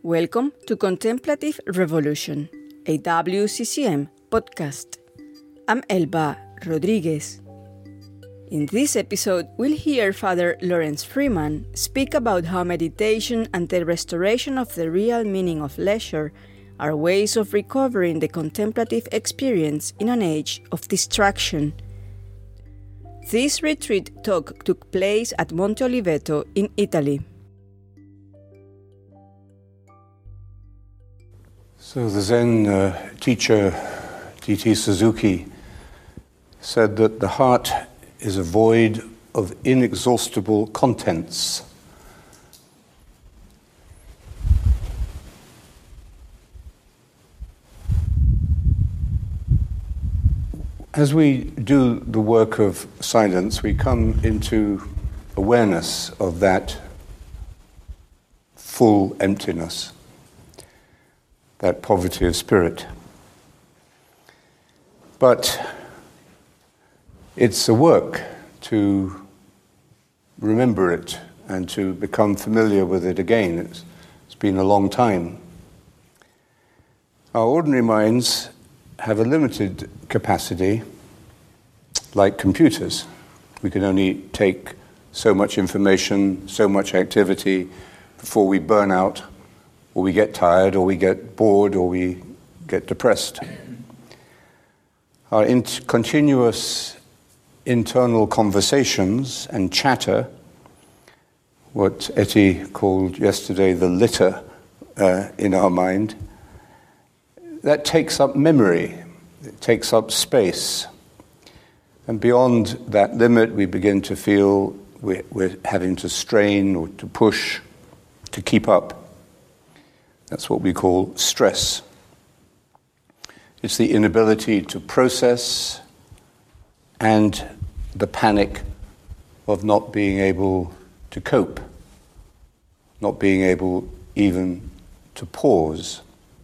Welcome to Contemplative Revolution, a WCCM podcast. I'm Elba Rodriguez. In this episode, we'll hear Father Lawrence Freeman speak about how meditation and the restoration of the real meaning of leisure are ways of recovering the contemplative experience in an age of distraction. This retreat talk took place at Monte Oliveto in Italy. So the Zen teacher D.T. Suzuki said that the heart is a void of inexhaustible contents. As we do the work of silence, we come into awareness of that full emptiness, that poverty of spirit. But it's a work to remember it and to become familiar with it again. It's been a long time. Our ordinary minds have a limited capacity, like computers. We can only take so much information, so much activity before we burn out, or we get tired, or we get bored, or we get depressed. Our continuous internal conversations and chatter, what Etty called yesterday the litter in our mind, that takes up memory, it takes up space. And beyond that limit, we begin to feel we're having to strain or to push to keep up. That's what we call stress. It's the inability to process and the panic of not being able to cope, not being able even to pause.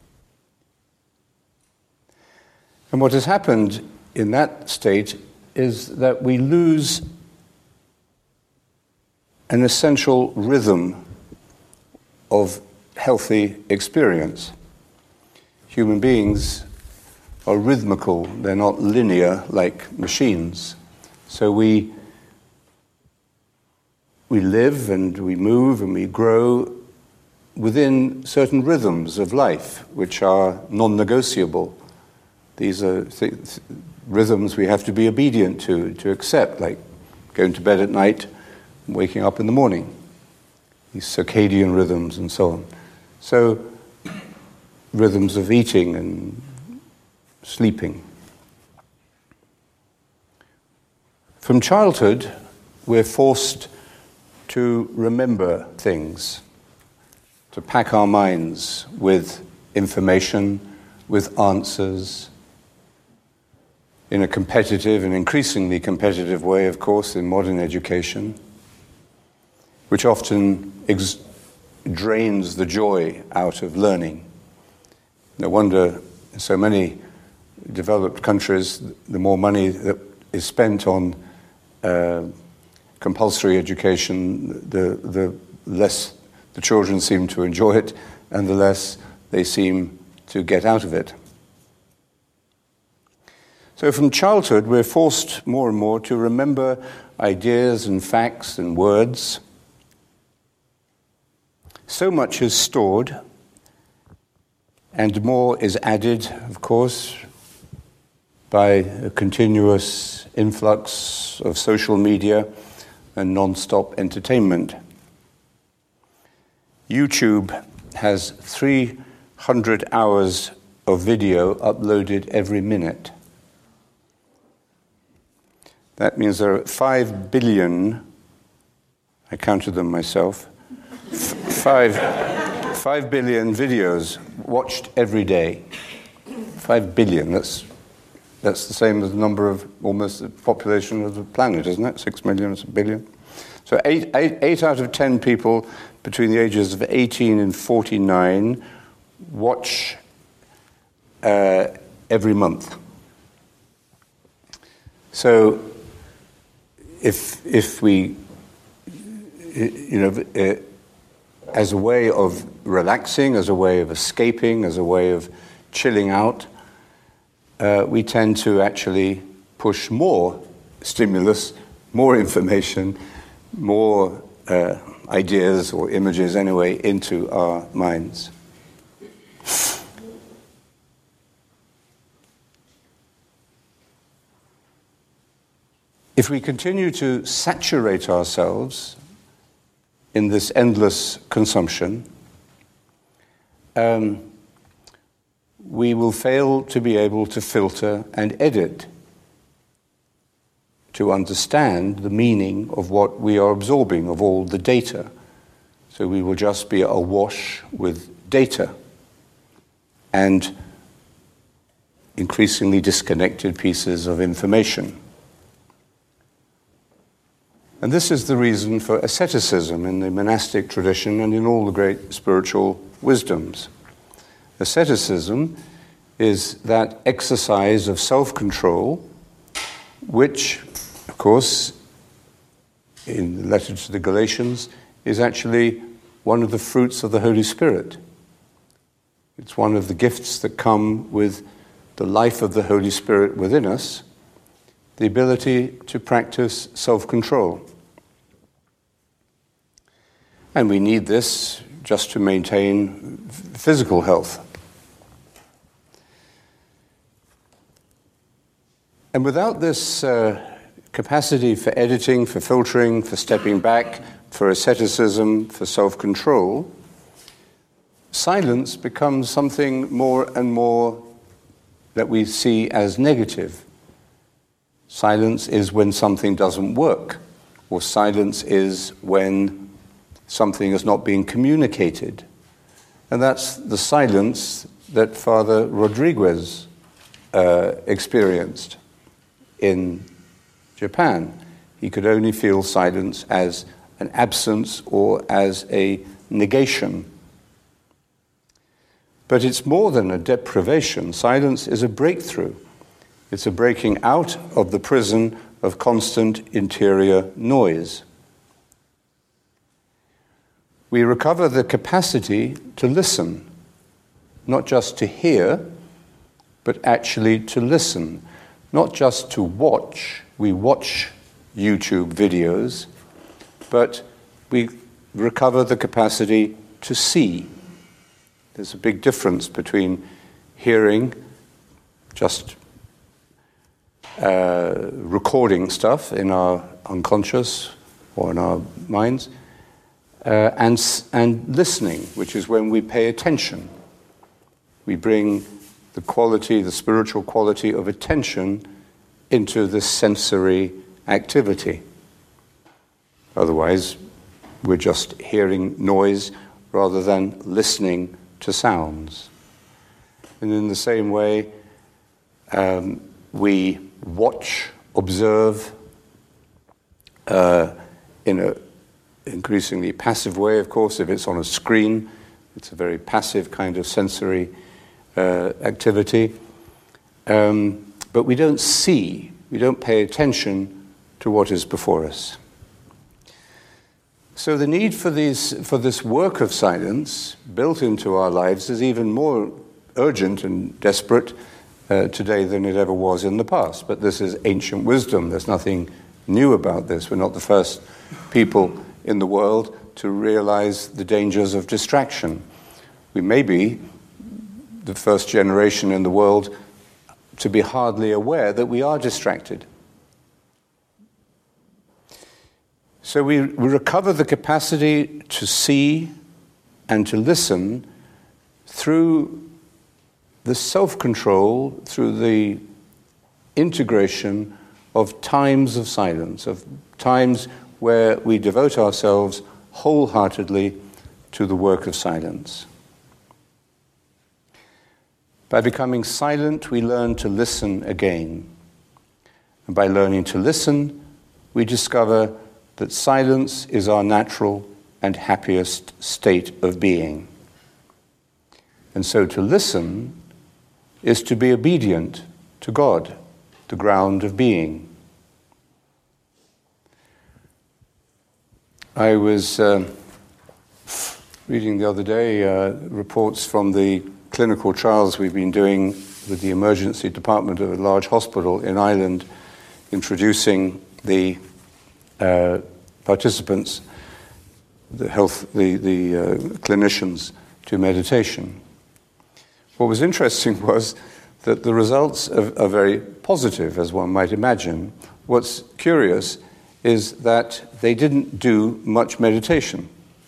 And what has happened in that state is that we lose an essential rhythm of healthy experience. Human beings are rhythmical, they're not linear like machines. So we live and we move and we grow within certain rhythms of life which are non-negotiable. These are rhythms we have to be obedient to accept, like going to bed at night and waking up in the morning. These circadian rhythms and so on. So, rhythms of eating and sleeping. From childhood, we're forced to remember things, to pack our minds with information, with answers, in a competitive and increasingly competitive way, of course, in modern education, which often drains the joy out of learning. No wonder in so many developed countries, the more money that is spent on compulsory education, the less the children seem to enjoy it, and the less they seem to get out of it. So from childhood, we're forced more and more to remember ideas and facts and words. So much is stored, and more is added, of course, by a continuous influx of social media and non-stop entertainment. YouTube has 300 hours of video uploaded every minute. That means there are 5 billion, I counted them myself, 5 billion videos watched every day. 5 billion, that's the same as the number of almost the population of the planet, isn't it? 6 million is a billion. So 8 out of 10 people between the ages of 18 and 49 watch every month. So if we as a way of relaxing, as a way of escaping, as a way of chilling out, we tend to actually push more stimulus, more information, more ideas or images anyway into our minds. If we continue to saturate ourselves in this endless consumption, we will fail to be able to filter and edit, to understand the meaning of what we are absorbing, of all the data. So we will just be awash with data and increasingly disconnected pieces of information. And this is the reason for asceticism in the monastic tradition and in all the great spiritual wisdoms. Asceticism is that exercise of self-control, which, of course, in the letter to the Galatians, is actually one of the fruits of the Holy Spirit. It's one of the gifts that come with the life of the Holy Spirit within us, the ability to practice self-control. And we need this just to maintain physical health. And without this capacity for editing, for filtering, for stepping back, for asceticism, for self-control, silence becomes something more and more that we see as negative. Silence is when something doesn't work, or silence is when something is not being communicated. And that's the silence that Father Rodriguez experienced in Japan. He could only feel silence as an absence or as a negation. But it's more than a deprivation. Silence is a breakthrough. It's a breaking out of the prison of constant interior noise. We recover the capacity to listen, not just to hear, but actually to listen, not just to watch. We watch YouTube videos, but we recover the capacity to see. There's a big difference between hearing, just recording stuff in our unconscious or in our minds, and listening, which is when we pay attention. We bring the quality, the spiritual quality of attention into this sensory activity. Otherwise, we're just hearing noise rather than listening to sounds. And in the same way, we watch, observe in an increasingly passive way, of course. If it's on a screen, it's a very passive kind of sensory activity. But we don't see, we don't pay attention to what is before us. So the need for this work of silence built into our lives is even more urgent and desperate today than it ever was in the past. But this is ancient wisdom. There's nothing new about this. We're not the first people in the world to realize the dangers of distraction. We may be the first generation in the world to be hardly aware that we are distracted. So we recover the capacity to see and to listen through the self-control, through the integration of times of silence, of times where we devote ourselves wholeheartedly to the work of silence. By becoming silent, we learn to listen again. And by learning to listen, we discover that silence is our natural and happiest state of being. And so to listen is to be obedient to God, the ground of being. I was reading the other day reports from the clinical trials we've been doing with the emergency department of a large hospital in Ireland, introducing the participants, the clinicians, to meditation. What was interesting was that the results are very positive, as one might imagine. What's curious is that they didn't do much meditation.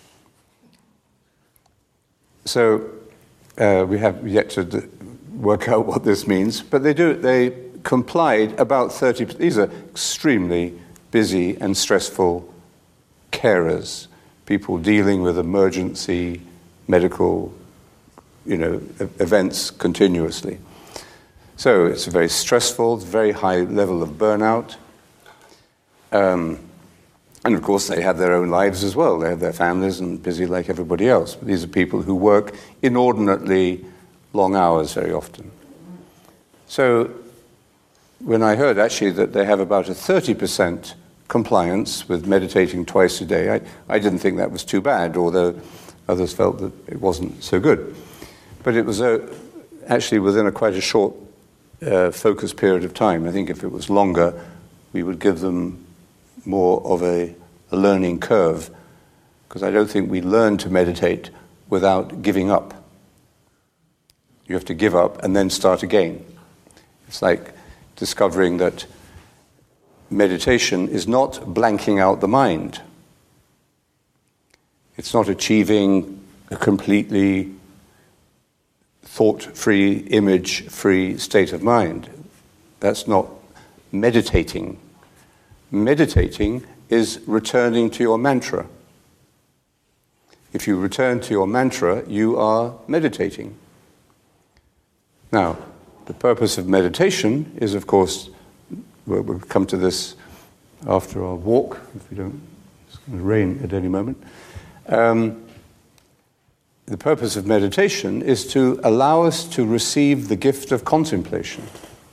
So we have yet to work out what this means, but they complied about 30. These are extremely busy and stressful carers, people dealing with emergency medical, events continuously. So it's a very stressful, very high level of burnout. And of course, they have their own lives as well. They have their families and busy like everybody else. But these are people who work inordinately long hours very often. So when I heard actually that they have about a 30% compliance with meditating twice a day, I didn't think that was too bad, although others felt that it wasn't so good. But it was actually within quite a short focused period of time. I think if it was longer, we would give them more of a learning curve, because I don't think we learn to meditate without giving up. You have to give up and then start again. It's like discovering that meditation is not blanking out the mind. It's not achieving a completely thought-free, image-free state of mind. That's not meditating. Meditating is returning to your mantra. If you return to your mantra, you are meditating. Now, the purpose of meditation is, of course, we'll come to this after our walk, if we don't, it's going to rain at any moment. The purpose of meditation is to allow us to receive the gift of contemplation.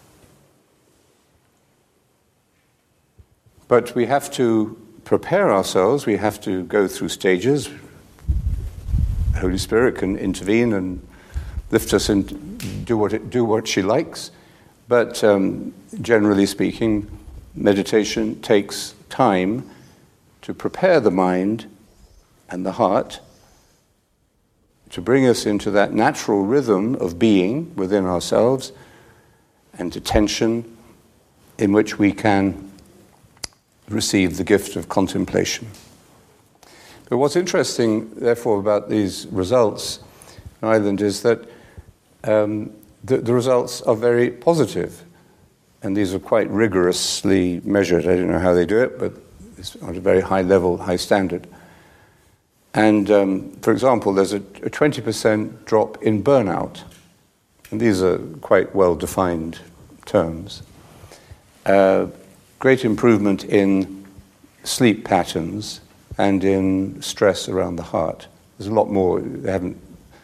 But we have to prepare ourselves, we have to go through stages. Holy Spirit can intervene and lift us and do what she likes. But generally speaking, meditation takes time to prepare the mind and the heart to bring us into that natural rhythm of being within ourselves and attention in which we can receive the gift of contemplation. But what's interesting, therefore, about these results in Ireland is that the results are very positive, and these are quite rigorously measured. I don't know how they do it, but it's on a very high level, high standard. And, for example, there's a 20% drop in burnout, and these are quite well-defined terms. Great improvement in sleep patterns and in stress around the heart. There's a lot more. They haven't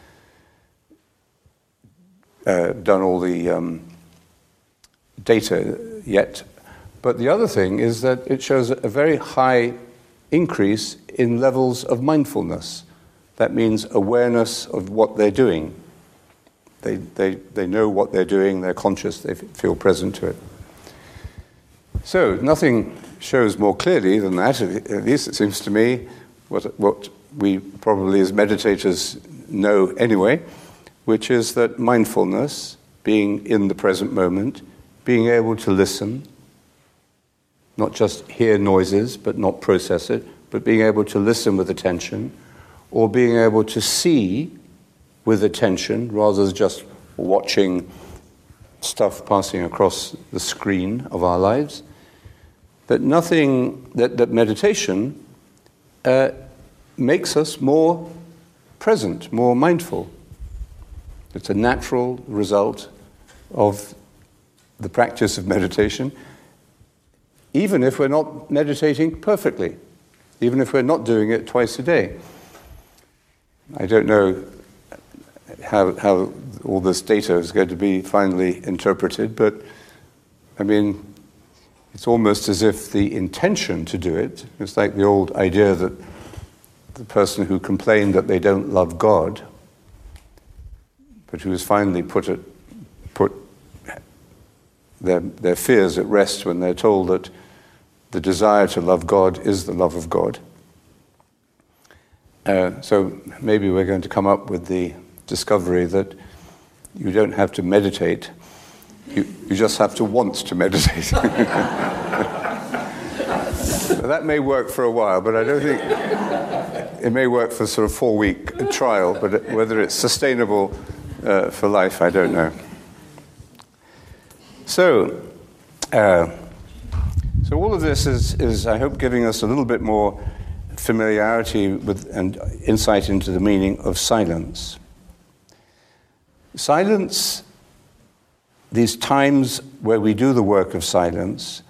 done all the data yet. But the other thing is that it shows a very high increase in levels of mindfulness. That means awareness of what they're doing. They know what they're doing, they're conscious, they feel present to it. So nothing shows more clearly than that, at least it seems to me, what we probably as meditators know anyway, which is that mindfulness, being in the present moment, being able to listen, not just hear noises but not process it, but being able to listen with attention, or being able to see with attention rather than just watching stuff passing across the screen of our lives, that meditation makes us more present, more mindful. It's a natural result of the practice of meditation, even if we're not meditating perfectly, even if we're not doing it twice a day. I don't know how all this data is going to be finally interpreted, but I mean, it's almost as if the intention to do it, it's like the old idea that the person who complained that they don't love God, but who has finally put their fears at rest when they're told that the desire to love God is the love of God. So maybe we're going to come up with the discovery that you don't have to meditate, you just have to want to meditate. That may work for a while, but I don't think it may work for sort of 4-week trial, but whether it's sustainable for life, I don't know. So all of this is, I hope, giving us a little bit more familiarity with and insight into the meaning of silence. Silence, these times where we do the work of silence,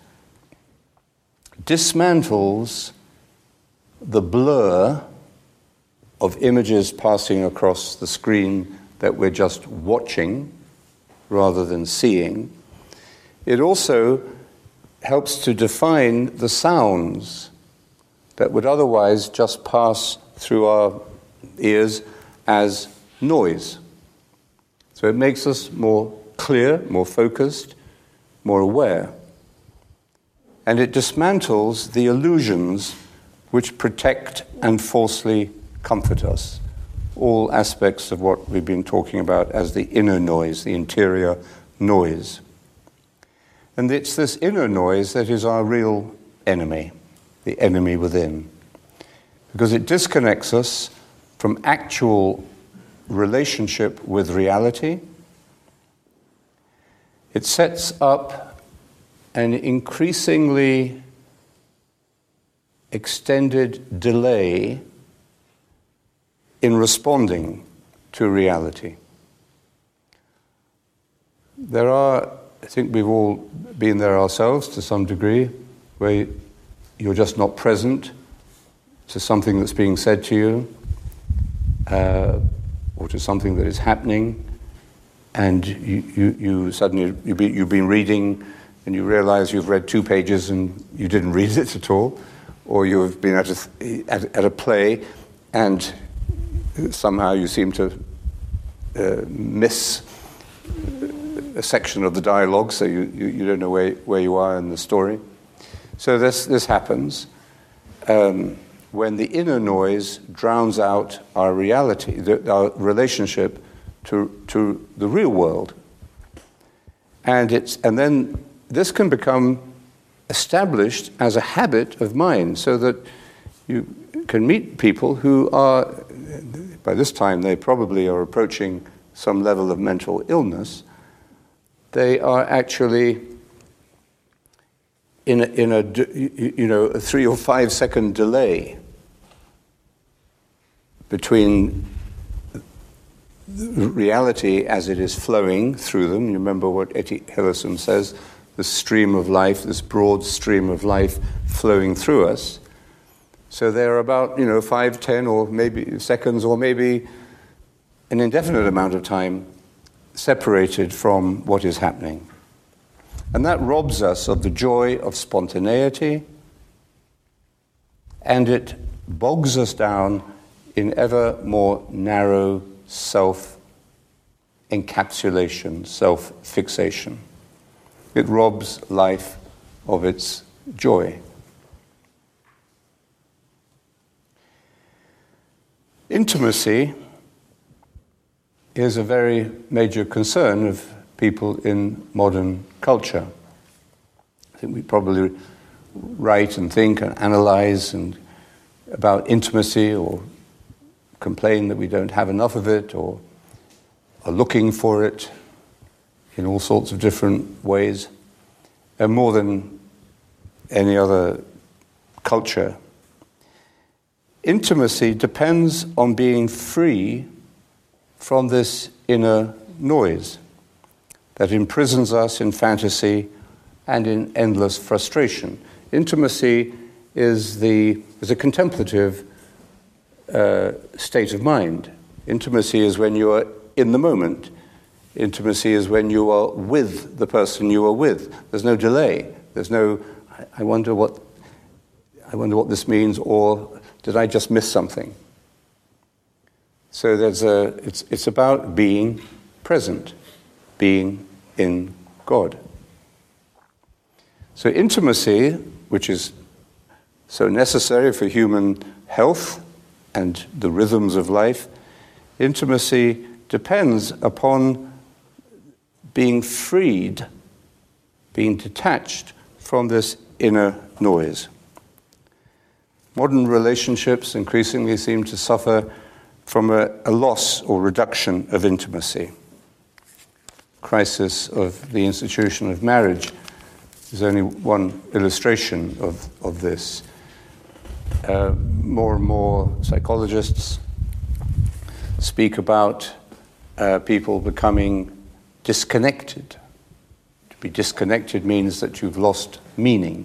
dismantles the blur of images passing across the screen that we're just watching rather than seeing. It also helps to define the sounds that would otherwise just pass through our ears as noise. So it makes us more clear, more focused, more aware. And it dismantles the illusions which protect and falsely comfort us. All aspects of what we've been talking about as the inner noise, the interior noise. And it's this inner noise that is our real enemy, the enemy within. Because it disconnects us from actual relationship with reality. It sets up an increasingly extended delay in responding to reality. There are, I think we've all been there ourselves to some degree, where you're just not present to something that's being said to you, or to something that is happening, and you suddenly, you've been reading and you realize you've read 2 pages and you didn't read it at all, or you've been at a play and somehow you seem to miss a section of the dialogue, so you don't know where you are in the story. So this happens when the inner noise drowns out our reality, our relationship to the real world. And then this can become established as a habit of mind, so that you can meet people who are, by this time they probably are approaching some level of mental illness. They are actually in a 3 or 5 second delay between reality as it is flowing through them. You remember what Etty Hillesum says, the stream of life, this broad stream of life flowing through us. So they're about 5, 10 or maybe seconds or maybe an indefinite amount of time separated from what is happening. And that robs us of the joy of spontaneity, and it bogs us down in ever more narrow self-encapsulation, self-fixation. It robs life of its joy. Intimacy is a very major concern of people in modern culture. I think we probably write and think and analyze about intimacy, or complain that we don't have enough of it, or are looking for it in all sorts of different ways, and more than any other culture. Intimacy depends on being free from this inner noise that imprisons us in fantasy and in endless frustration. Intimacy is a contemplative state of mind. Intimacy is when you are in the moment. Intimacy is when you are with the person you are with. There's no delay. There's no, I wonder what this means, or did I just miss something? So it's about being present, being in God. So intimacy, which is so necessary for human health and the rhythms of life, intimacy depends upon being freed, being detached from this inner noise. Modern relationships increasingly seem to suffer from a loss or reduction of intimacy. Crisis of the institution of marriage is only one illustration of this. More and more psychologists speak about people becoming disconnected. To be disconnected means that you've lost meaning.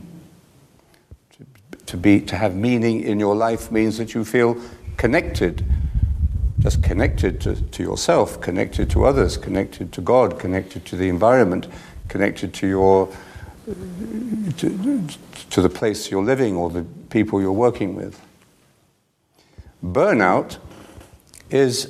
To have meaning in your life means that you feel connected, just connected to yourself, connected to others, connected to God, connected to the environment, connected to to the place you're living or the people you're working with. Burnout is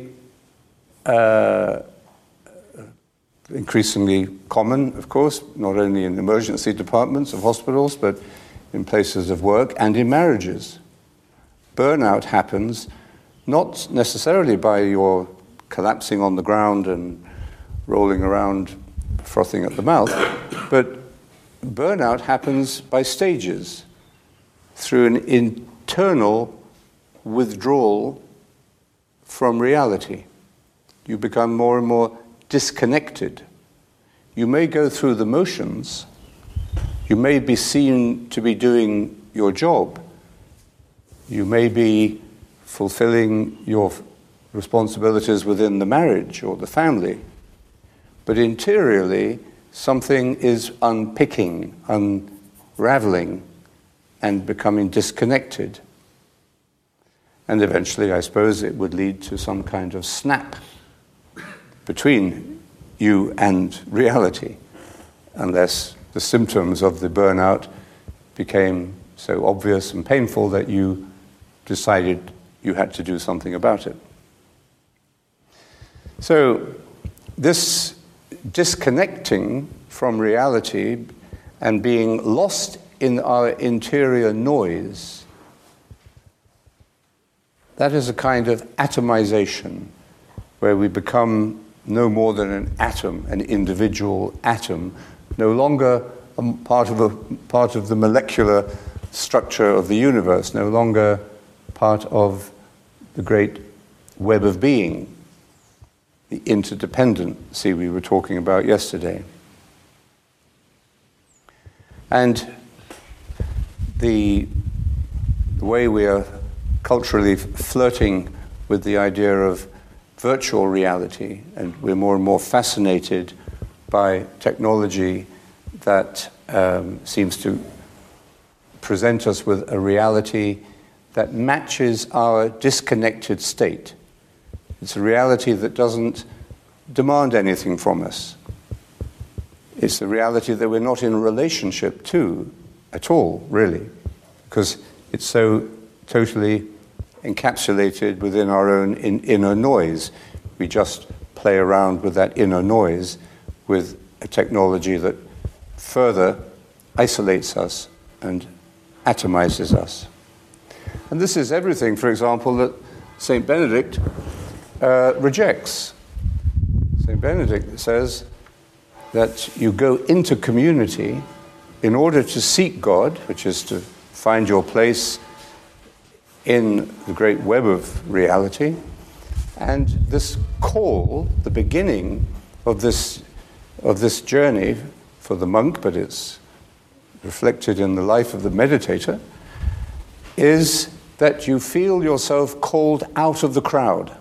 increasingly common, of course, not only in emergency departments of hospitals, but in places of work and in marriages. Burnout happens not necessarily by your collapsing on the ground and rolling around, frothing at the mouth, but burnout happens by stages, through an internal withdrawal from reality. You become more and more disconnected. You may go through the motions. You may be seen to be doing your job. You may be fulfilling your responsibilities within the marriage or the family. But interiorly, something is unpicking, unraveling, and becoming disconnected. And eventually, I suppose, it would lead to some kind of snap between you and reality, unless the symptoms of the burnout became so obvious and painful that you decided you had to do something about it. So this disconnecting from reality and being lost in our interior noise, that is a kind of atomization, where we become no more than an atom, an individual atom, no longer part of the molecular structure of the universe, no longer part of the great web of being, the interdependency we were talking about yesterday. And the way we are culturally flirting with the idea of virtual reality, and we're more and more fascinated by technology that seems to present us with a reality that matches our disconnected state. It's a reality that doesn't demand anything from us. It's a reality that we're not in a relationship to at all, really, because it's so totally encapsulated within our own inner noise. We just play around with that inner noise with a technology that further isolates us and atomizes us. And this is everything, for example, that St. Benedict rejects. St. Benedict says that you go into community in order to seek God, which is to find your place in the great web of reality. And this call, the beginning of this journey for the monk, but it's reflected in the life of the meditator, is that you feel yourself called out of the crowd.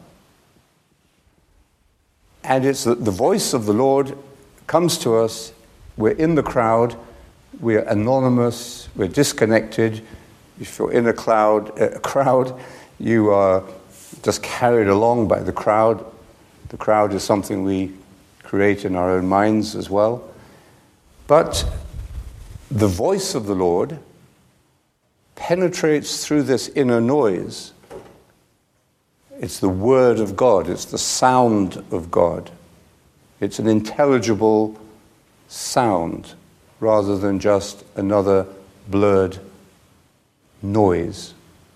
And it's the voice of the Lord comes to us. We're in the crowd. We're anonymous. We're disconnected. If you're in a crowd, you are just carried along by the crowd. The crowd is something we create in our own minds as well. But the voice of the Lord penetrates through this inner noise It's the word of God. It's the sound of God. It's an intelligible sound rather than just another blurred noise.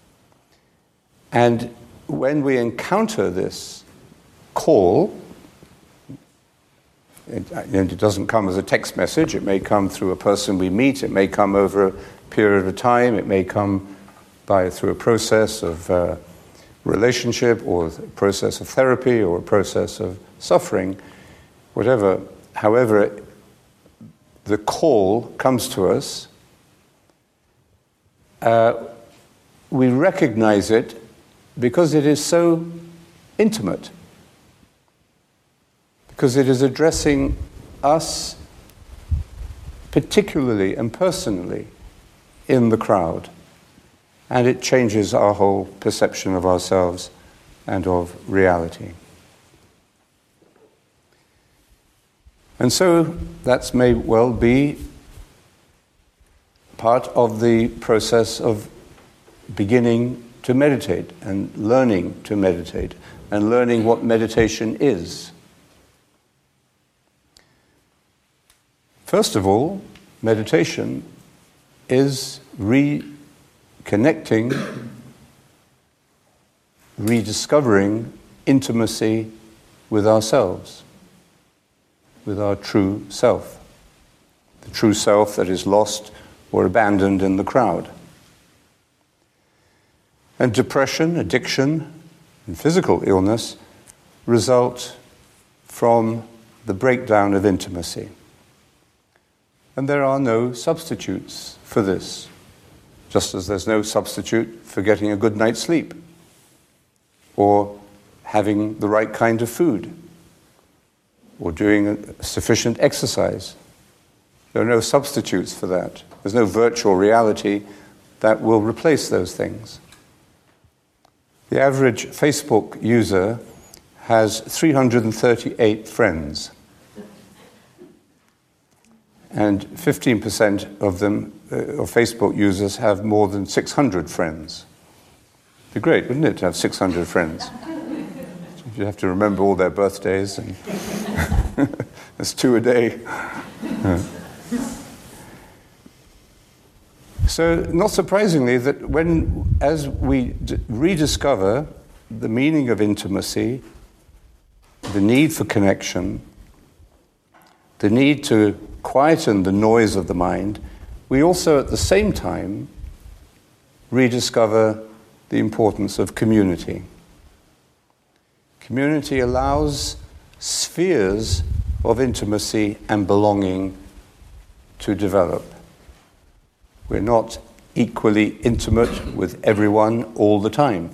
And when we encounter this call, it doesn't come as a text message. It may come through a person we meet. It may come over a period of time. It may come through a process of relationship, or a process of therapy, or a process of suffering, whatever. However, the call comes to us. We recognize it because it is so intimate. Because it is addressing us particularly and personally in the crowd. And it changes our whole perception of ourselves and of reality. And so that may well be part of the process of beginning to meditate and learning to meditate and learning what meditation is. First of all, meditation is reconnecting, rediscovering intimacy with ourselves, with our true self, the true self that is lost or abandoned in the crowd. And depression, addiction, and physical illness result from the breakdown of intimacy. And there are no substitutes for this, just as there's no substitute for getting a good night's sleep or having the right kind of food or doing sufficient exercise. There are no substitutes for that. There's no virtual reality that will replace those things. The average Facebook user has 338 friends. And 15% of them, of Facebook users, have more than 600 friends. It'd be great, wouldn't it, to have 600 friends? You'd have to remember all their birthdays, and there's 2 a day. So, not surprisingly, that as we rediscover the meaning of intimacy, the need for connection, the need to quieten the noise of the mind, we also at the same time rediscover the importance of community. Community allows spheres of intimacy and belonging to develop. We're not equally intimate with everyone all the time.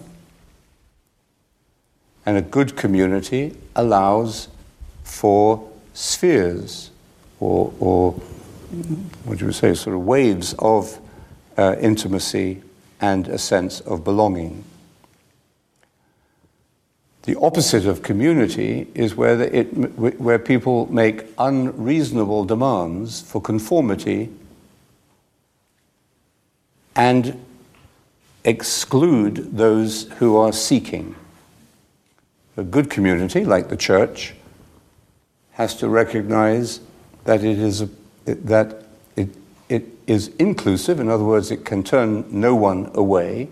And a good community allows for spheres or what do you say, sort of waves of intimacy and a sense of belonging. The opposite of community is where people make unreasonable demands for conformity and exclude those who are seeking. A good community, like the church, has to recognize that it is inclusive. In other words, it can turn no one away,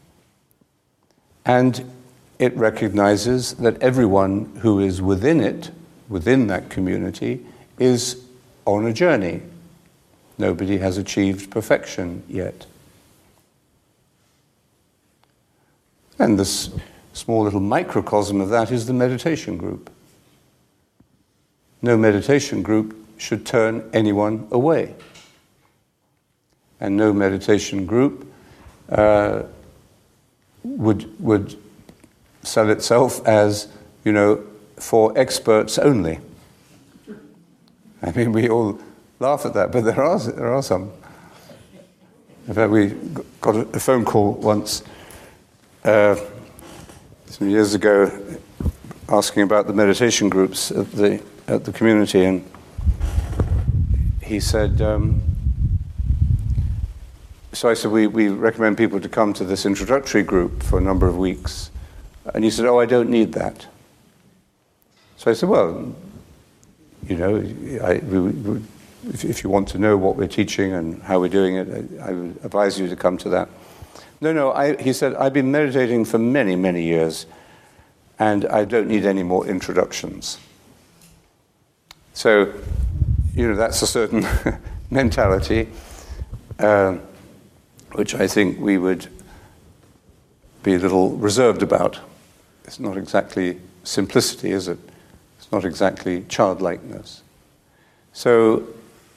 and it recognizes that everyone who is within that community, is on a journey. Nobody has achieved perfection yet. And this small little microcosm of that is the meditation group. No meditation group should turn anyone away. And no meditation group would sell itself as, for experts only. I mean, we all laugh at that, but there are some. In fact, we got a phone call once, some years ago, asking about the meditation groups at the community, and he said, so I said, we recommend people to come to this introductory group for a number of weeks, And he said, "Oh, I don't need that." So I said, "Well, you know, if you want to know what we're teaching and how we're doing it, I would advise you to come to that." No, he said, "I've been meditating for many, many years, and I don't need any more introductions." So, you know, that's a certain mentality, which I think we would be a little reserved about. It's not exactly simplicity, is it? It's not exactly childlikeness. So,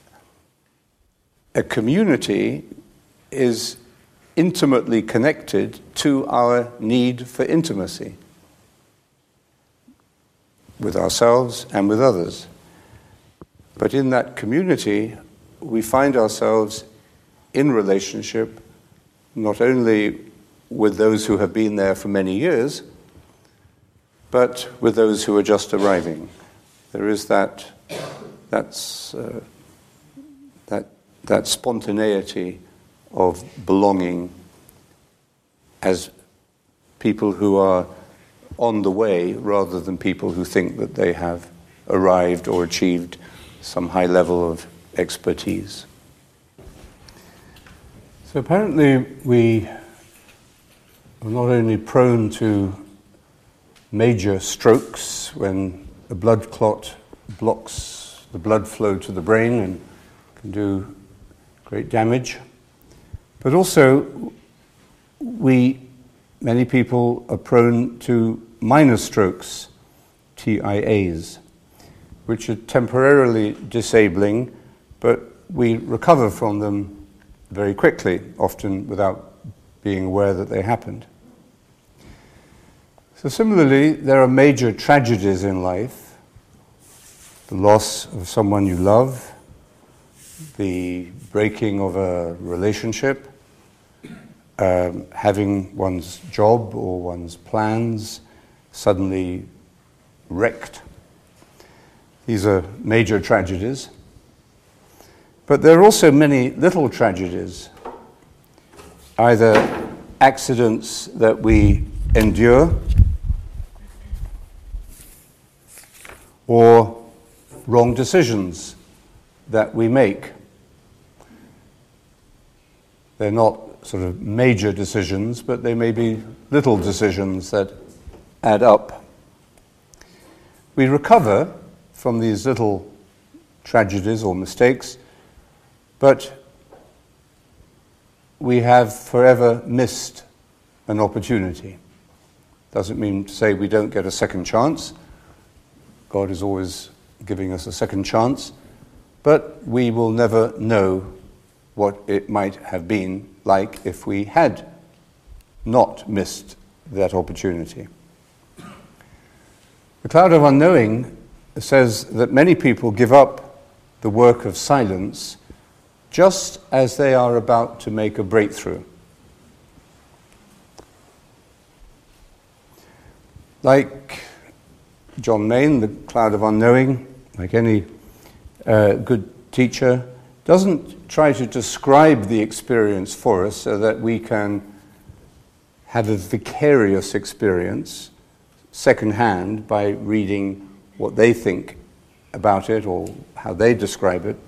a community is intimately connected to our need for intimacy with ourselves and with others. But in that community, we find ourselves in relationship not only with those who have been there for many years, but with those who are just arriving. There is that spontaneity of belonging as people who are on the way rather than people who think that they have arrived or achieved some high level of expertise. So apparently we are not only prone to major strokes when a blood clot blocks the blood flow to the brain and can do great damage, but also many people are prone to minor strokes, TIAs, which are temporarily disabling, but we recover from them very quickly, often without being aware that they happened. So similarly, there are major tragedies in life: the loss of someone you love, the breaking of a relationship, having one's job or one's plans suddenly wrecked. These are major tragedies. But there are also many little tragedies, either accidents that we endure or wrong decisions that we make. They're not sort of major decisions, but they may be little decisions that add up. We recover from these little tragedies or mistakes, but we have forever missed an opportunity. Doesn't mean to say we don't get a second chance. God is always giving us a second chance, but we will never know what it might have been like if we had not missed that opportunity. The Cloud of Unknowing says that many people give up the work of silence just as they are about to make a breakthrough. Like John Main, the Cloud of Unknowing, like any good teacher, doesn't try to describe the experience for us so that we can have a vicarious experience secondhand by reading what they think about it or how they describe it.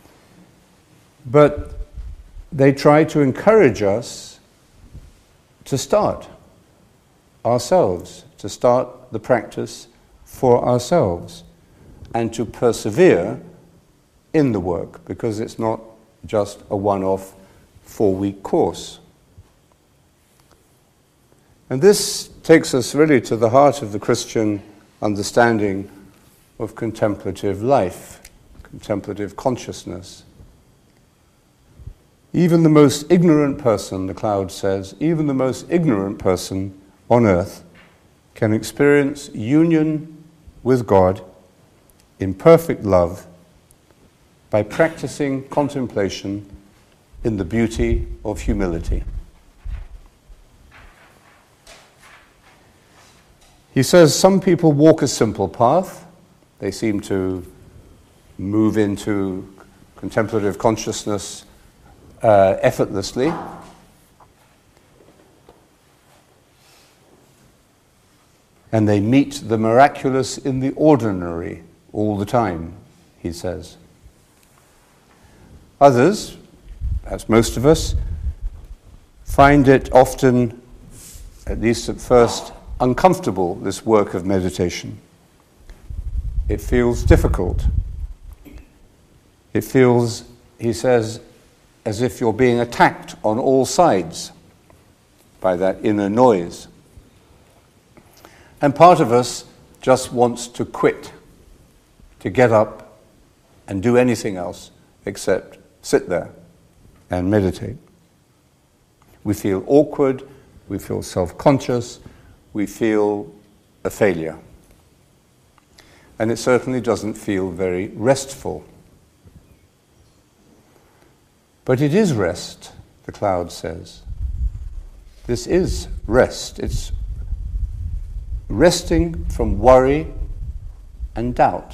But they try to encourage us to start ourselves, to start the practice for ourselves, and to persevere in the work, because it's not just a one-off 4-week course. And this takes us really to the heart of the Christian understanding of contemplative life, contemplative consciousness. Even the most ignorant person, the Cloud says, even the most ignorant person on earth can experience union with God in perfect love by practicing contemplation in the beauty of humility. He says some people walk a simple path. They seem to move into contemplative consciousness effortlessly. And they meet the miraculous in the ordinary all the time, he says. Others, as most of us, find it often, at least at first, uncomfortable, this work of meditation. It feels difficult. It feels, he says, as if you're being attacked on all sides by that inner noise. And part of us just wants to quit, to get up and do anything else except sit there and meditate. We feel awkward, we feel self-conscious, we feel a failure. And it certainly doesn't feel very restful. But it is rest, the cloud says. This is rest. It's resting from worry and doubt,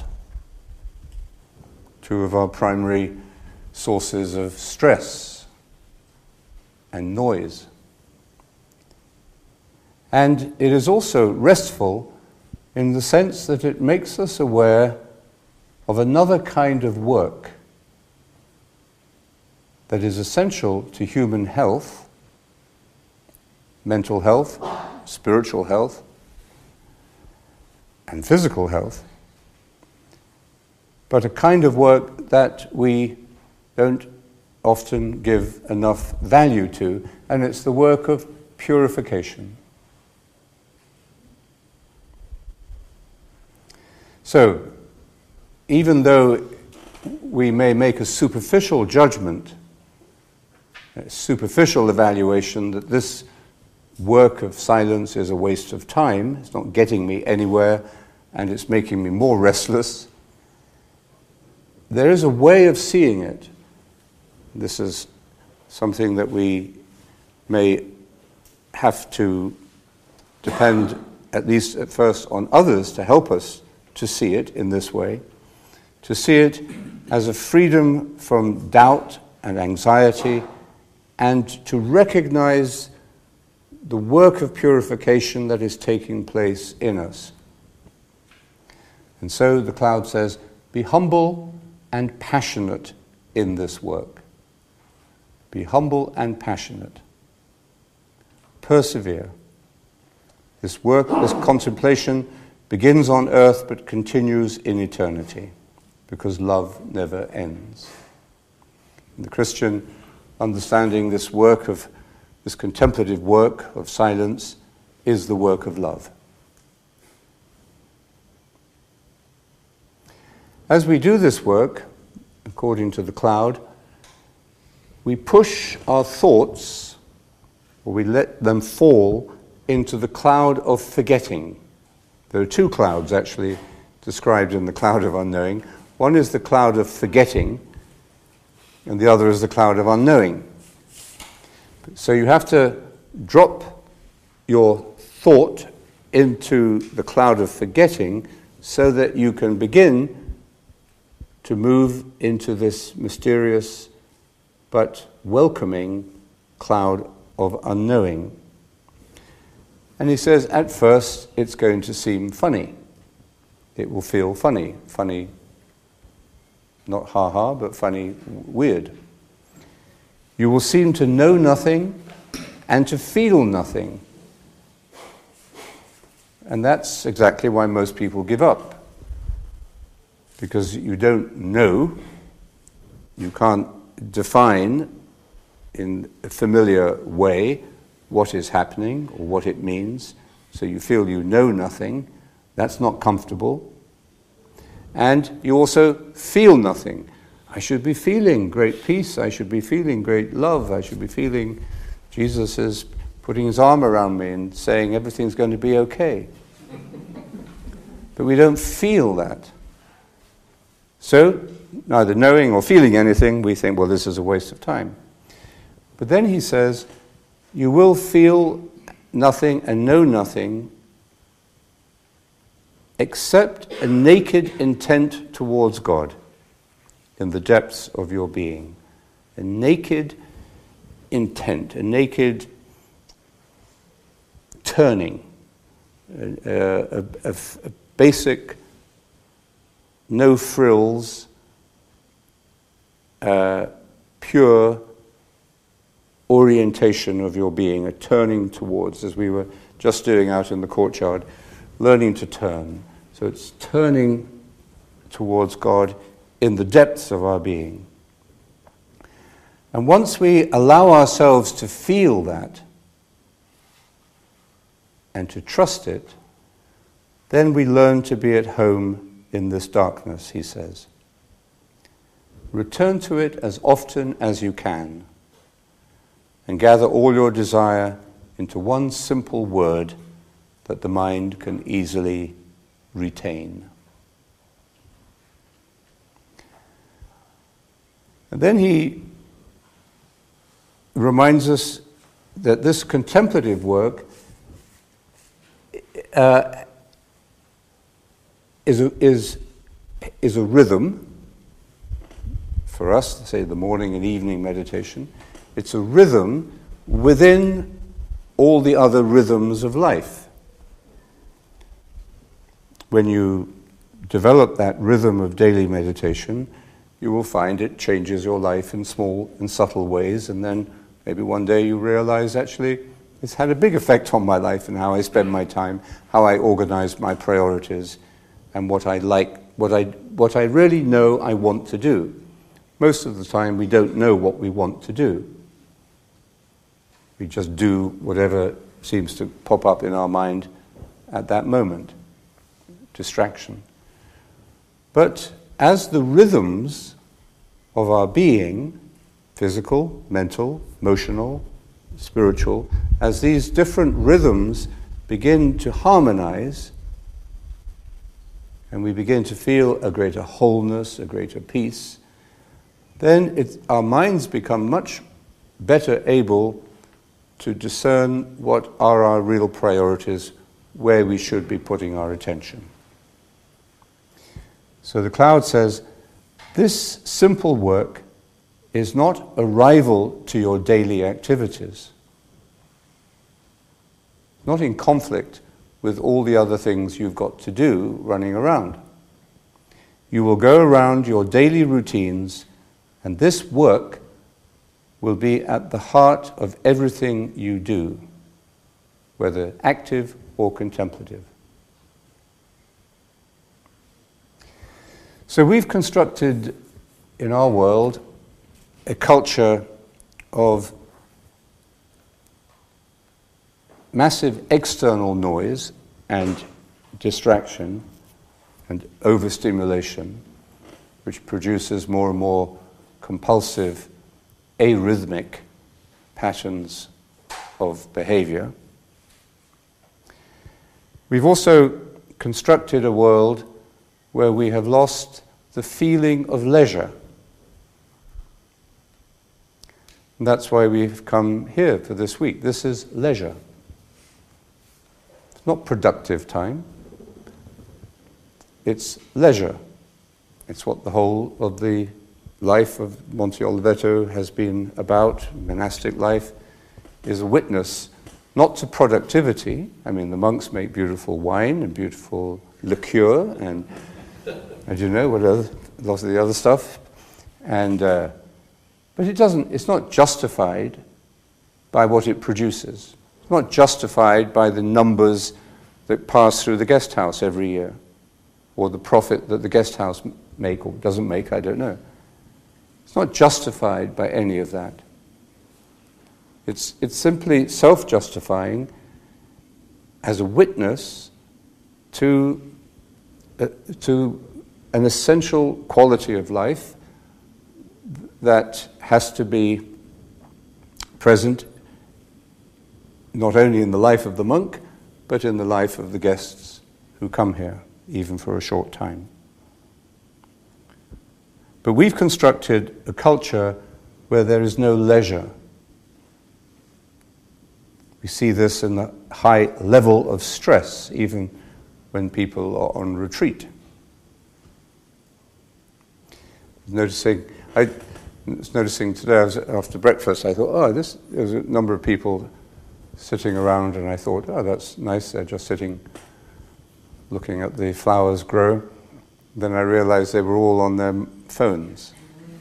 two of our primary sources of stress and noise. And it is also restful in the sense that it makes us aware of another kind of work that is essential to human health, mental health, spiritual health, and physical health, but a kind of work that we don't often give enough value to, and it's the work of purification. So, even though we may make a superficial judgment, a superficial evaluation that this work of silence is a waste of time, it's not getting me anywhere, and it's making me more restless, there is a way of seeing it. This is something that we may have to depend, at least at first, on others to help us to see it in this way, to see it as a freedom from doubt and anxiety, and to recognize the work of purification that is taking place in us. And so the cloud says, be humble and passionate in this work. Be humble and passionate. Persevere. This work, this contemplation begins on earth but continues in eternity, because love never ends. In the Christian understanding, this work of this contemplative work of silence is the work of love. As we do this work, according to the cloud, we push our thoughts, or we let them fall into the cloud of forgetting. There are two clouds actually described in the cloud of unknowing. One is the cloud of forgetting, and the other is the cloud of unknowing. So you have to drop your thought into the cloud of forgetting so that you can begin to move into this mysterious but welcoming cloud of unknowing. And he says, at first, it's going to seem funny. It will feel funny. Funny, not ha-ha, but funny, weird. You will seem to know nothing and to feel nothing. And that's exactly why most people give up. Because you don't know, you can't define in a familiar way what is happening or what it means, so you feel you know nothing. That's not comfortable. And you also feel nothing. I should be feeling great peace, I should be feeling great love, I should be feeling Jesus is putting his arm around me and saying everything's going to be okay. But we don't feel that. So, neither knowing or feeling anything, we think, well, this is a waste of time. But then he says, you will feel nothing and know nothing except a naked intent towards God in the depths of your being. A naked intent, a naked turning a basic, no frills, pure orientation of your being, a turning towards, as we were just doing out in the courtyard, learning to turn. So it's turning towards God in the depths of our being. And once we allow ourselves to feel that and to trust it, then we learn to be at home in this darkness, he says. Return to it as often as you can and gather all your desire into one simple word that the mind can easily retain. And then he reminds us that this contemplative work is a rhythm for us, say the morning and evening meditation. It's a rhythm within all the other rhythms of life. When you develop that rhythm of daily meditation, you will find it changes your life in small and subtle ways, and then maybe one day you realize, actually, it's had a big effect on my life and how I spend my time, how I organize my priorities, and what I like, what I really know I want to do. Most of the time we don't know what we want to do. We just do whatever seems to pop up in our mind at that moment. Distraction. But as the rhythms of our being, physical, mental, emotional, spiritual, as these different rhythms begin to harmonize, and we begin to feel a greater wholeness, a greater peace, then our minds become much better able to discern what are our real priorities, where we should be putting our attention. So the Cloud says, this simple work is not a rival to your daily activities, not in conflict with all the other things you've got to do running around. You will go around your daily routines, and this work will be at the heart of everything you do, whether active or contemplative. So we've constructed in our world a culture of massive external noise and distraction and overstimulation, which produces more and more compulsive, arrhythmic patterns of behavior. We've also constructed a world where we have lost the feeling of leisure. And that's why we've come here for this week. This is leisure. It's not productive time. It's leisure. It's what the whole of the life of Monte Oliveto has been about. Monastic life is a witness not to productivity. I mean, the monks make beautiful wine and beautiful liqueur and you know, lots of the other stuff. And but it's not justified by what it produces. It's not justified by the numbers that pass through the guest house every year, or the profit that the guest house make or doesn't make, I don't know. It's not justified by any of that. It's simply self-justifying as a witness to an essential quality of life that has to be present not only in the life of the monk, but in the life of the guests who come here, even for a short time. But we've constructed a culture where there is no leisure. We see this in the high level of stress, even when people are on retreat. I was noticing today, after breakfast, I thought, there's a number of people sitting around, and I thought, oh, that's nice. They're just sitting, looking at the flowers grow. Then I realized they were all on their phones.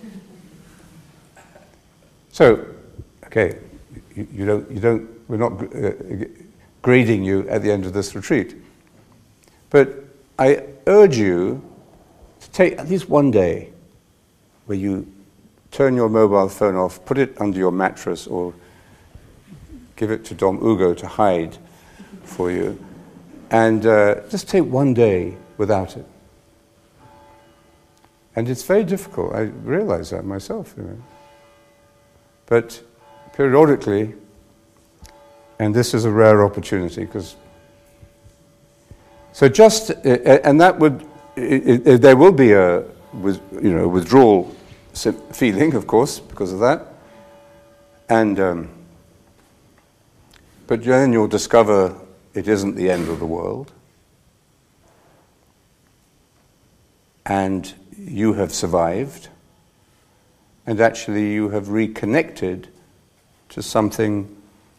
So, okay, we're not grading you at the end of this retreat. But I urge you to take at least one day where you turn your mobile phone off, put it under your mattress, or give it to Dom Ugo to hide for you, and just take one day without it. And it's very difficult. I realize that myself, But periodically, and this is a rare opportunity, because so just and that would there will be a withdrawal feeling, of course, because of that, and but then you'll discover it isn't the end of the world, and you have survived, and actually you have reconnected to something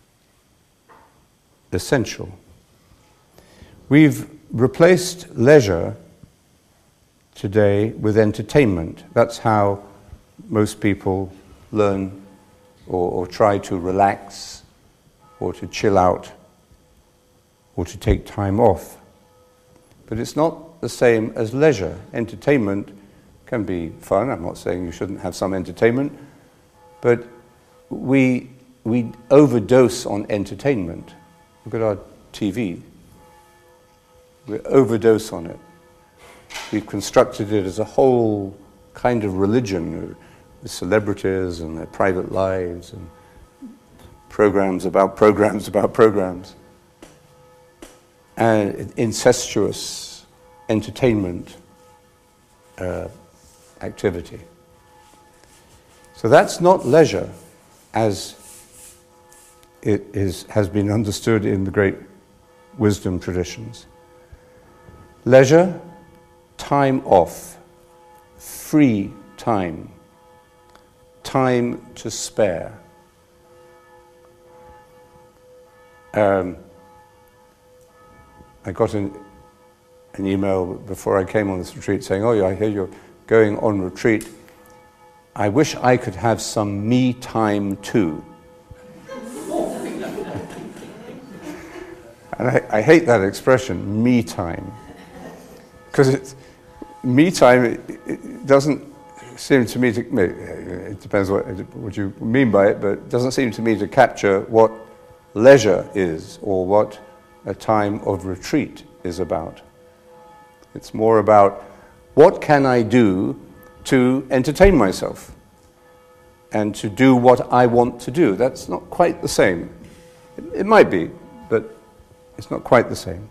essential. We've replaced leisure today with entertainment. That's how most people learn or try to relax or to chill out or to take time off. But it's not the same as leisure. Entertainment can be fun. I'm not saying you shouldn't have some entertainment, but we overdose on entertainment. Look at our TV. We overdose on it. We've constructed it as a whole kind of religion with celebrities and their private lives and programs about programs about programs. And incestuous entertainment activity. So that's not leisure as it has been understood in the great wisdom traditions. Leisure, time off, free time, time to spare. I got an email before I came on this retreat saying, oh, I hear you're going on retreat. I wish I could have some me time too. And I hate that expression, me time. Because me time, it doesn't seem to me to, it depends what you mean by it, but it doesn't seem to me to capture what leisure is or what a time of retreat is about. It's more about what can I do to entertain myself and to do what I want to do. That's not quite the same. It might be, but it's not quite the same.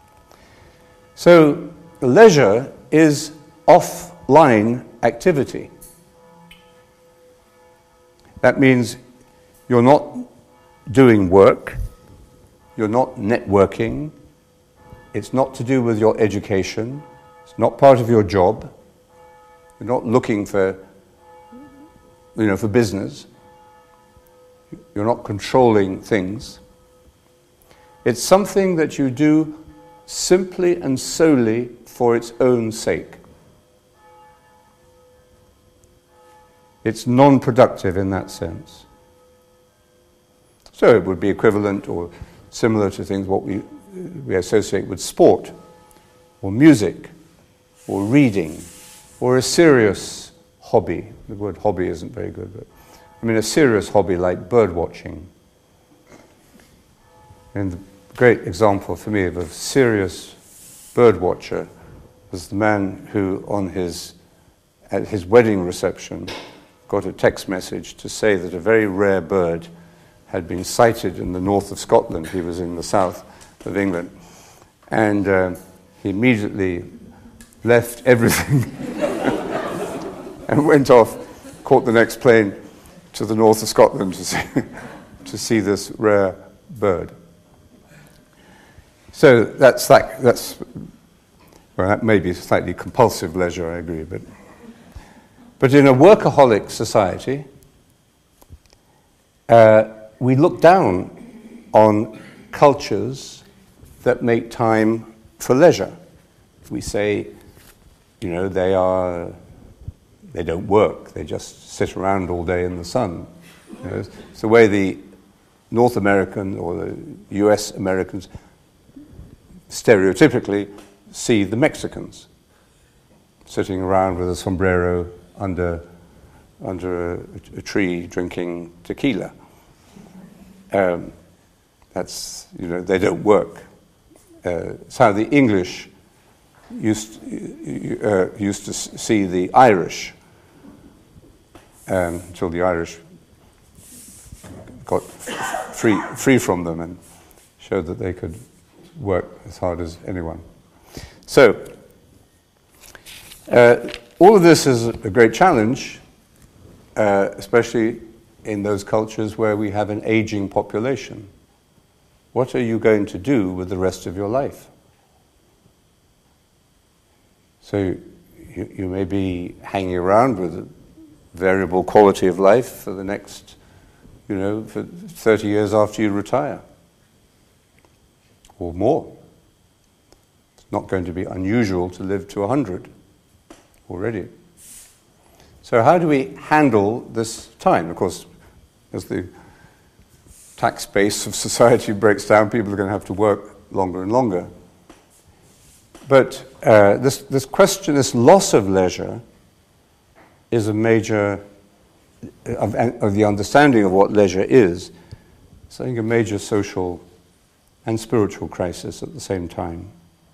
So leisure is offline activity. That means you're not doing work, you're not networking, it's not to do with your education, it's not part of your job, you're not looking for business, you're not controlling things. It's something that you do simply and solely for its own sake. It's non-productive in that sense. So it would be equivalent or similar to things what we associate with sport, or music, or reading, or a serious hobby. The word hobby isn't very good, but a serious hobby like bird watching. And the great example for me of a serious bird watcher was the man who, at his wedding reception, got a text message to say that a very rare bird had been sighted in the north of Scotland. He was in the south of England. And he immediately left everything and went off, caught the next plane to the north of Scotland to see this rare bird. So that may be slightly compulsive leisure, I agree, but in a workaholic society, we look down on cultures that make time for leisure. We say, they don't work, they just sit around all day in the sun. It's the way the North American or the US Americans stereotypically see the Mexicans, sitting around with a sombrero under a tree drinking tequila. That's, they don't work. It's how the English used to see the Irish, until the Irish got free from them and showed that they could work as hard as anyone. So, all of this is a great challenge, especially in those cultures where we have an aging population. What are you going to do with the rest of your life? So you may be hanging around with a variable quality of life for the next, for 30 years after you retire, or more. It's not going to be unusual to live to 100 already. So how do we handle this time? Of course, as the tax base of society breaks down, people are going to have to work longer and longer. But this question, this loss of leisure, is a major, of the understanding of what leisure is, it's I think a major social and spiritual crisis at the same time.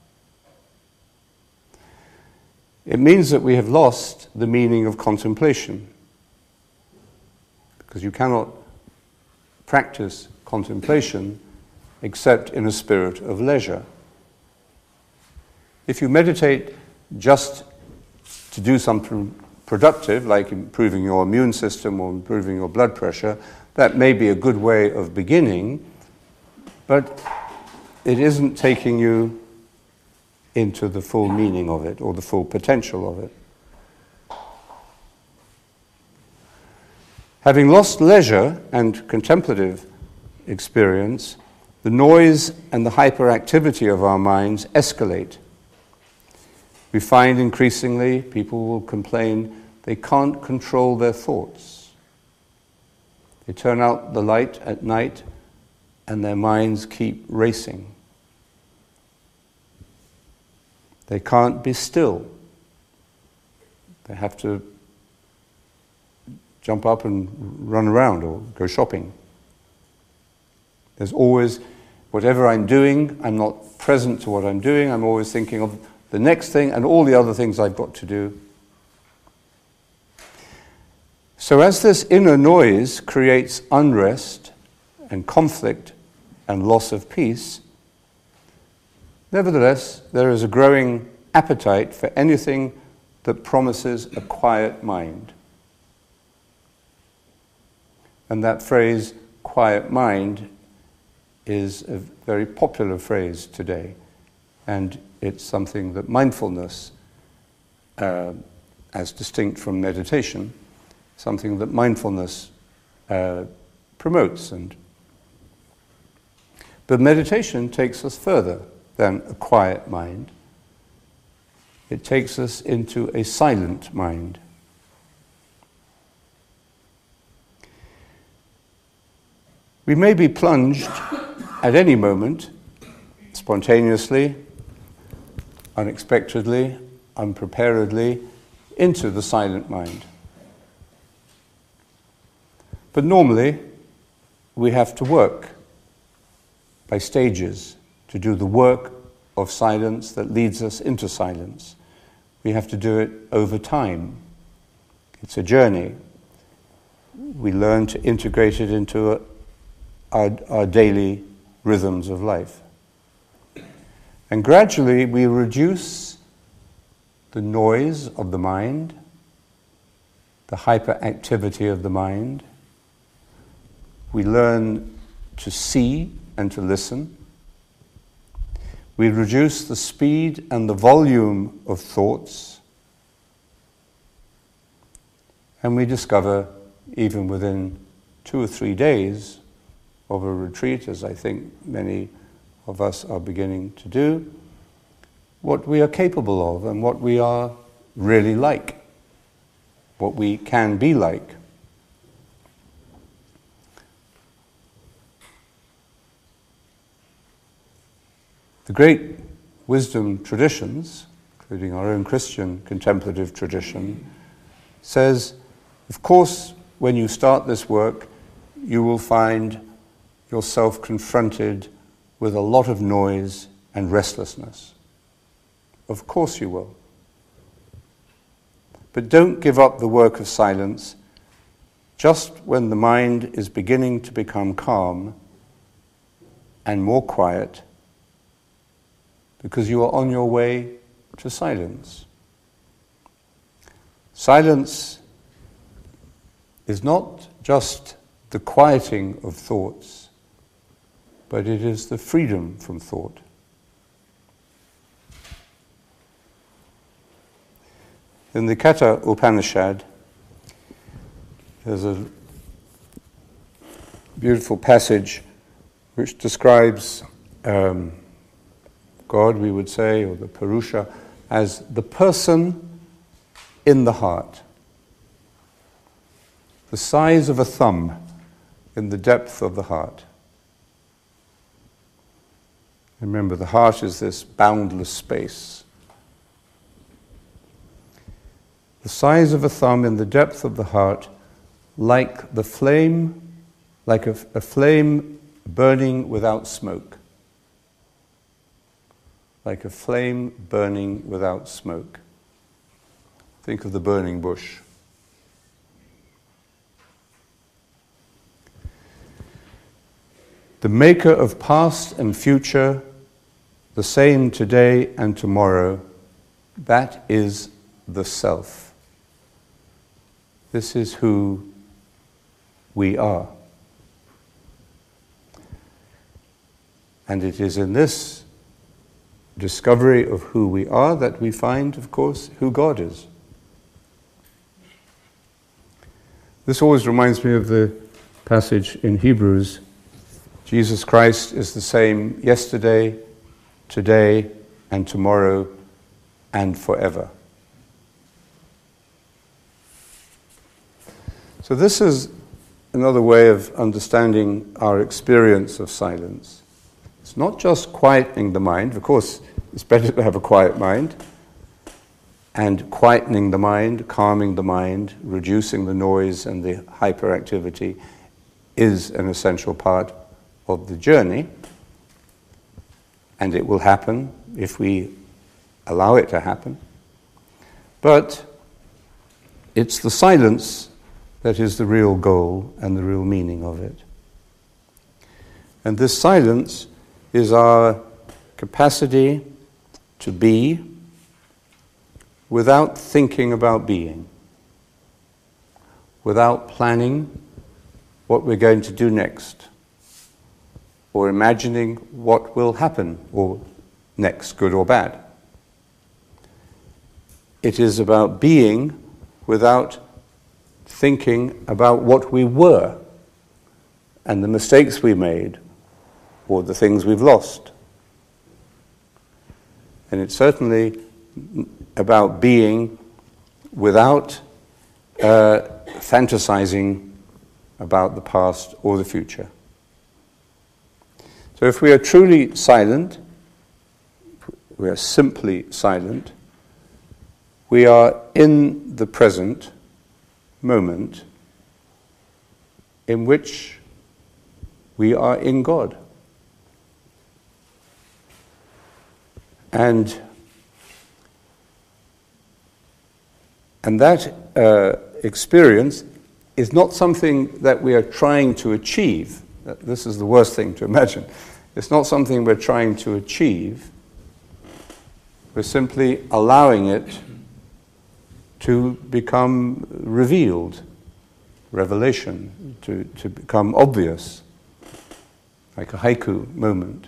It means that we have lost the meaning of contemplation, because you cannot practice contemplation except in a spirit of leisure. If you meditate just to do something productive, like improving your immune system or improving your blood pressure, that may be a good way of beginning, but it isn't taking you into the full meaning of it or the full potential of it. Having lost leisure and contemplative experience, the noise and the hyperactivity of our minds escalate. We find increasingly people will complain they can't control their thoughts. They turn out the light at night and their minds keep racing. They can't be still. They have to jump up and run around or go shopping. There's always, whatever I'm doing, I'm not present to what I'm doing. I'm always thinking of the next thing and all the other things I've got to do. So as this inner noise creates unrest and conflict and loss of peace, nevertheless, there is a growing appetite for anything that promises a quiet mind. And that phrase, quiet mind, is a very popular phrase today. And it's something that mindfulness, as distinct from meditation, something that mindfulness promotes. But meditation takes us further than a quiet mind. It takes us into a silent mind. We may be plunged at any moment, spontaneously, unexpectedly, unpreparedly, into the silent mind. But normally, we have to work by stages to do the work of silence that leads us into silence. We have to do it over time. It's a journey. We learn to integrate it into our daily rhythms of life. And gradually we reduce the noise of the mind, the hyperactivity of the mind. We learn to see and to listen. We reduce the speed and the volume of thoughts. And we discover, even within 2 or 3 days, of a retreat, as I think many of us are beginning to do, what we are capable of and what we are really like, what we can be like. The great wisdom traditions, including our own Christian contemplative tradition, says, of course, when you start this work, you will find yourself confronted with a lot of noise and restlessness. Of course you will. But don't give up the work of silence just when the mind is beginning to become calm and more quiet, because you are on your way to silence. Silence is not just the quieting of thoughts, but it is the freedom from thought. In the Katha Upanishad, there's a beautiful passage which describes God, we would say, or the Purusha, as the person in the heart. The size of a thumb in the depth of the heart. Remember, the heart is this boundless space. The size of a thumb in the depth of the heart, like the flame, like a flame burning without smoke. Like a flame burning without smoke. Think of the burning bush. The maker of past and future, the same today and tomorrow, that is the self. This is who we are. And it is in this discovery of who we are that we find, of course, who God is. This always reminds me of the passage in Hebrews. Jesus Christ is the same yesterday, today, and tomorrow, and forever. So this is another way of understanding our experience of silence. It's not just quietening the mind. Of course, it's better to have a quiet mind. And quietening the mind, calming the mind, reducing the noise and the hyperactivity is an essential part of the journey. And it will happen if we allow it to happen. But it's the silence that is the real goal and the real meaning of it. And this silence is our capacity to be without thinking about being, without planning what we're going to do next, or imagining what will happen or next, good or bad. It is about being without thinking about what we were and the mistakes we made or the things we've lost. And it's certainly about being without fantasizing about the past or the future. So if we are truly silent, we are simply silent, we are in the present moment in which we are in God. And that experience is not something that we are trying to achieve. This is the worst thing to imagine. It's not something we're trying to achieve. We're simply allowing it to become revealed, revelation, to become obvious, like a haiku moment.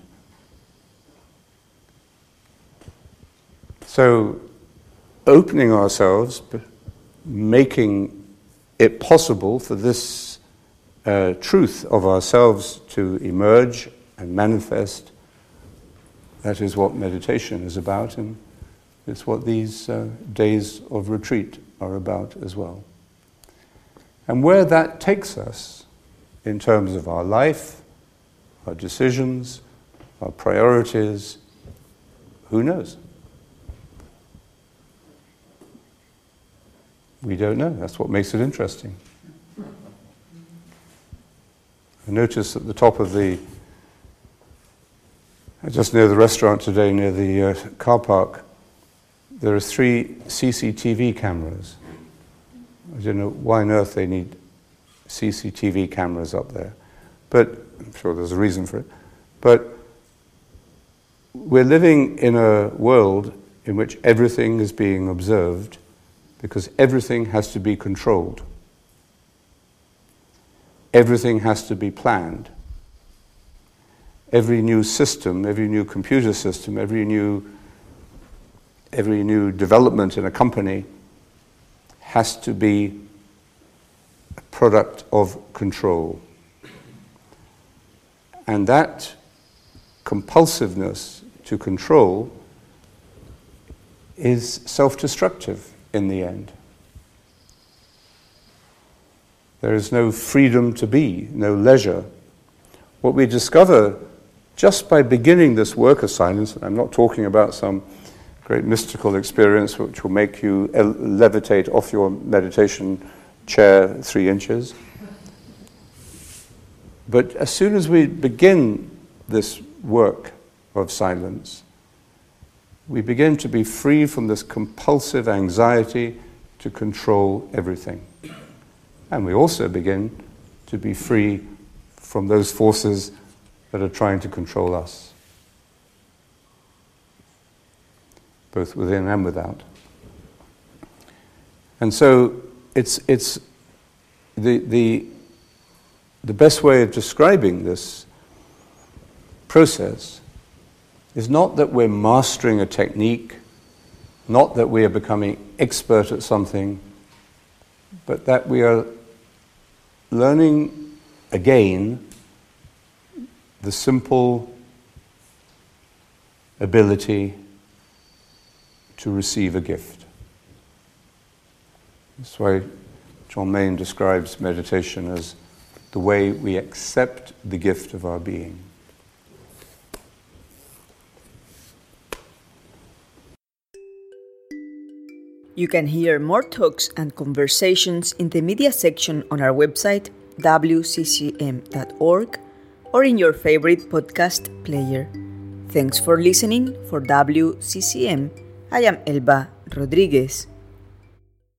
So, opening ourselves, making it possible for this truth of ourselves to emerge and manifest. That is what meditation is about, and it's what these days of retreat are about as well. And where that takes us in terms of our life, our decisions, our priorities, who knows? We don't know. That's what makes it interesting. I noticed at the top of just near the restaurant today, near the car park, there are 3 CCTV cameras. I don't know why on earth they need CCTV cameras up there, but I'm sure there's a reason for it. But we're living in a world in which everything is being observed because everything has to be controlled. Everything has to be planned. Every new system, every new computer system, every new development in a company has to be a product of control. And that compulsiveness to control is self-destructive in the end. There is no freedom to be, no leisure. What we discover just by beginning this work of silence, and I'm not talking about some great mystical experience which will make you levitate off your meditation chair 3 inches. But as soon as we begin this work of silence, we begin to be free from this compulsive anxiety to control everything. And we also begin to be free from those forces that are trying to control us, both within and without. And so it's the best way of describing this process is not that we're mastering a technique, not that we are becoming expert at something, but that we are learning again the simple ability to receive a gift. That's why John Main describes meditation as the way we accept the gift of our being. You can hear more talks and conversations in the media section on our website, wccm.org, or in your favorite podcast player. Thanks for listening. For WCCM, I am Elba Rodriguez.